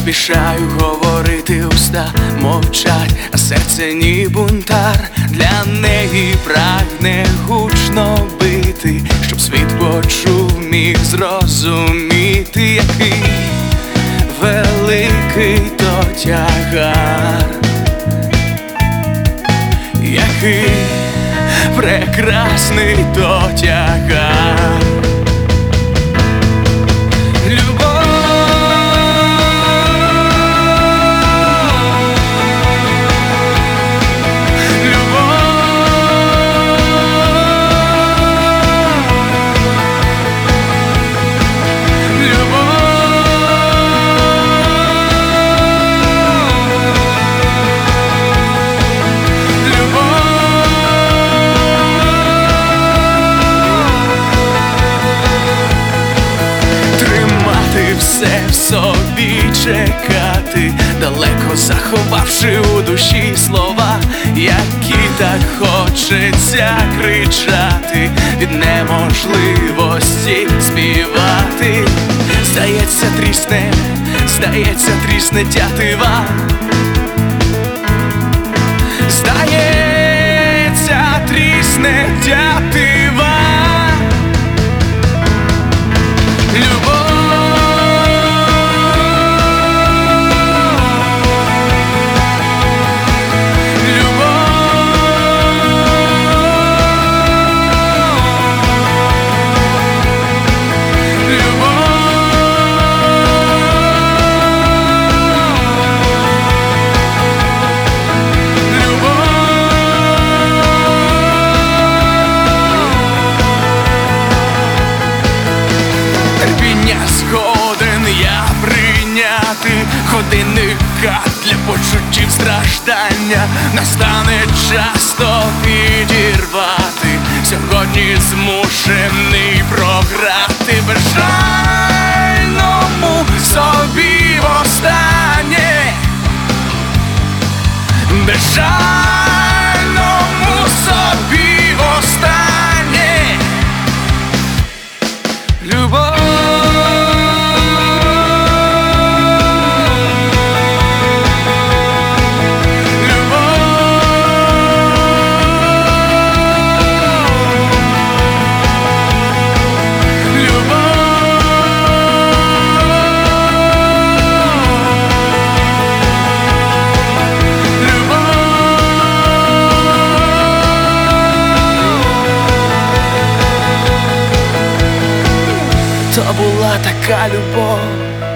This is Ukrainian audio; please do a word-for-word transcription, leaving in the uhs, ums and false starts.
поспішаю говорити, уста мовчать, а серце ні бунтар. Для неї прагне гучно бити, щоб світ почув, міг зрозуміти, який великий то тягар, який прекрасний то тягар. Все в собі чекати, далеко заховавши у душі слова, які так хочеться кричати, від неможливості співати. Здається, трісне, здається, трісне тятива. Здається, трісне тятива. Згоден я прийняти годинника для почуттів страждання. Настане час то підірвати. Сьогодні змушений програти безжальному собі востаннє, безжальному собі востаннє. Любов. То була така любов,